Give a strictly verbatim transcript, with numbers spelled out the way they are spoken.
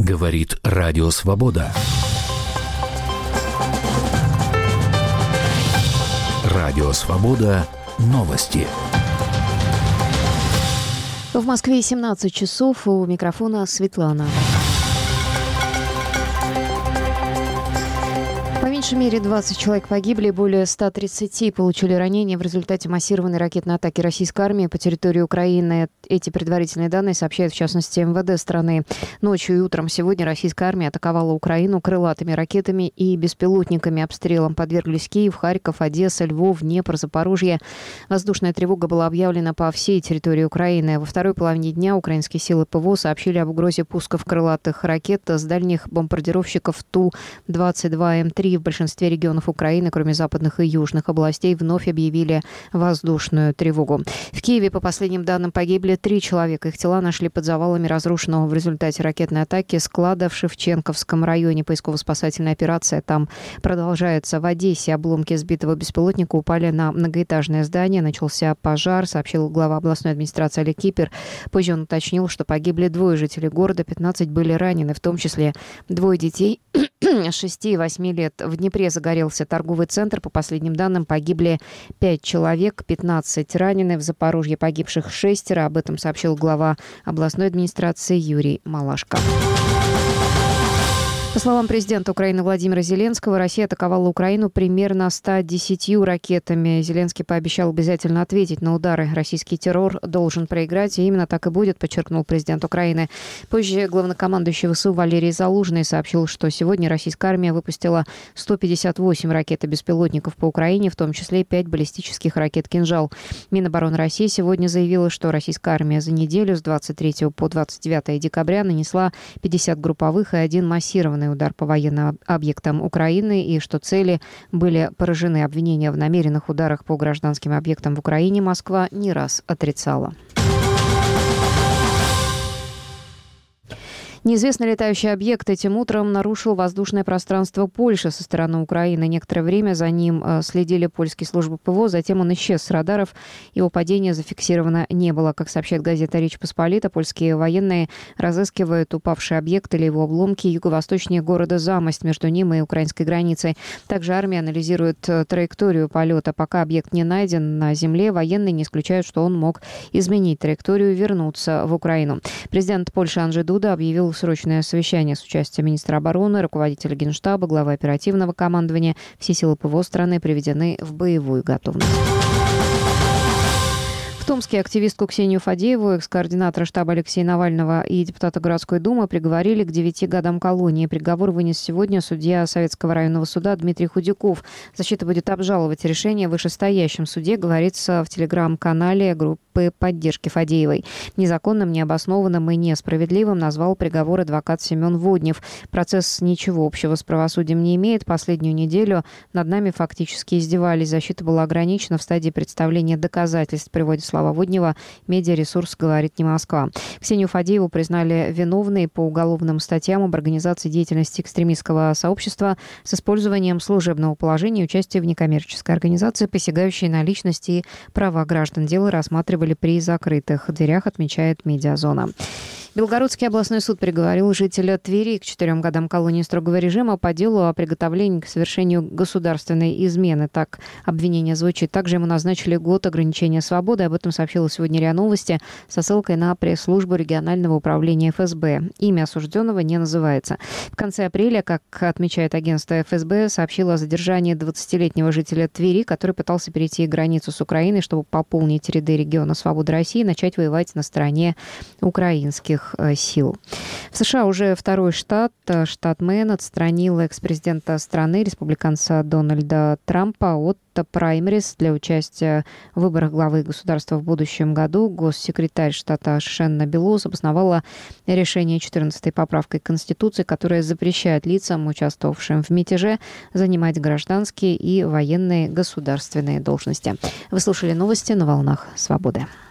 Говорит Радио Свобода. Радио Свобода. Новости. В Москве семнадцать часов. У микрофона Светлана. По меньшей мере двадцать человек погибли, более ста тридцати получили ранения в результате массированной ракетной атаки российской армии по территории Украины. Эти предварительные данные сообщает, в частности, эм вэ дэ страны. Ночью и утром сегодня российская армия атаковала Украину крылатыми ракетами и беспилотниками. Обстрелам подверглись Киев, Харьков, Одесса, Львов, Днепр, Запорожье. Воздушная тревога была объявлена по всей территории Украины. Во второй половине дня украинские силы ПВО сообщили об угрозе пусков крылатых ракет с дальних бомбардировщиков Ту двадцать два эм три. В большинстве регионов Украины, кроме западных и южных областей, вновь объявили воздушную тревогу. В Киеве, по последним данным, погибли три человека. Их тела нашли под завалами разрушенного в результате ракетной атаки склада в Шевченковском районе. Поисково-спасательная операция там продолжается. В Одессе обломки сбитого беспилотника упали на многоэтажное здание. Начался пожар, сообщил глава областной администрации Олег Кипер. Позже он уточнил, что погибли двое жителей города, пятнадцать были ранены, в том числе двое детей шести и восьми лет. В Днепре загорелся торговый центр. По последним данным, погибли пять человек, пятнадцать ранены. В Запорожье погибших шестеро. Об этом сообщил глава областной администрации Юрий Малашко. По словам президента Украины Владимира Зеленского, Россия атаковала Украину примерно ста десятью ракетами. Зеленский пообещал обязательно ответить на удары. Российский террор должен проиграть, и именно так и будет, подчеркнул президент Украины. Позже главнокомандующий ВСУ Валерий Залужный сообщил, что сегодня российская армия выпустила сто пятьдесят восемь ракет и беспилотников по Украине, в том числе пять баллистических ракет «Кинжал». Минобороны России сегодня заявила, что российская армия за неделю с двадцать третьего по двадцать девятое декабря нанесла пятьдесят групповых и один массированный удар по военным объектам Украины, и что цели были поражены. Обвинения в намеренных ударах по гражданским объектам в Украине Москва не раз отрицала. Неизвестный летающий объект этим утром нарушил воздушное пространство Польши со стороны Украины. Некоторое время за ним следили польские службы ПВО, затем он исчез с радаров. Его падение зафиксировано не было. Как сообщает газета «Речь Посполита», польские военные разыскивают упавший объект или его обломки юго-восточнее города Замость, между ним и украинской границей. Также армия анализирует траекторию полета. Пока объект не найден на земле, военные не исключают, что он мог изменить траекторию и вернуться в Украину. Президент Польши Анджей Дуда объявил срочное совещание с участием министра обороны, руководителя Генштаба, главы оперативного командования. Все силы ПВО страны приведены в боевую готовность. В Томске активистку Ксению Фадееву, экс-координатора штаба Алексея Навального и депутата городской думы приговорили к девяти годам колонии. Приговор вынес сегодня судья Советского районного суда Дмитрий Худяков. Защита будет обжаловать решение в вышестоящем суде, говорится в телеграм-канале группы поддержки Фадеевой. Незаконным, необоснованным и несправедливым назвал приговор адвокат Семен Воднев. Процесс ничего общего с правосудием не имеет. Последнюю неделю над нами фактически издевались. Защита была ограничена в стадии представления доказательств, приводит слова Воднева медиаресурс «Говорит не Москва». Ксению Фадееву признали виновной по уголовным статьям об организации деятельности экстремистского сообщества с использованием служебного положения и участия в некоммерческой организации, посягающей на личности и права граждан. Дело рассматривали при закрытых дверях, отмечает «Медиазона». Белгородский областной суд приговорил жителя Твери к четырем годам колонии строгого режима по делу о приготовлении к совершению государственной измены. Так обвинение звучит. Также ему назначили год ограничения свободы. Об этом сообщила сегодня РИА Новости со ссылкой на пресс-службу регионального управления эф эс бэ. Имя осужденного не называется. В конце апреля, как отмечает агентство эф эс бэ, сообщило о задержании двадцатилетнего жителя Твери, который пытался перейти границу с Украиной, чтобы пополнить ряды региона «Свобода России» и начать воевать на стороне украинских сил. В США уже второй штат, штат Мэн, отстранил экс-президента страны, республиканца Дональда Трампа, от праймерис для участия в выборах главы государства в будущем году. Госсекретарь штата Шенна Белос обосновала решение четырнадцатой поправкой Конституции, которая запрещает лицам, участвовавшим в мятеже, занимать гражданские и военные государственные должности. Вы слушали новости на волнах Свободы.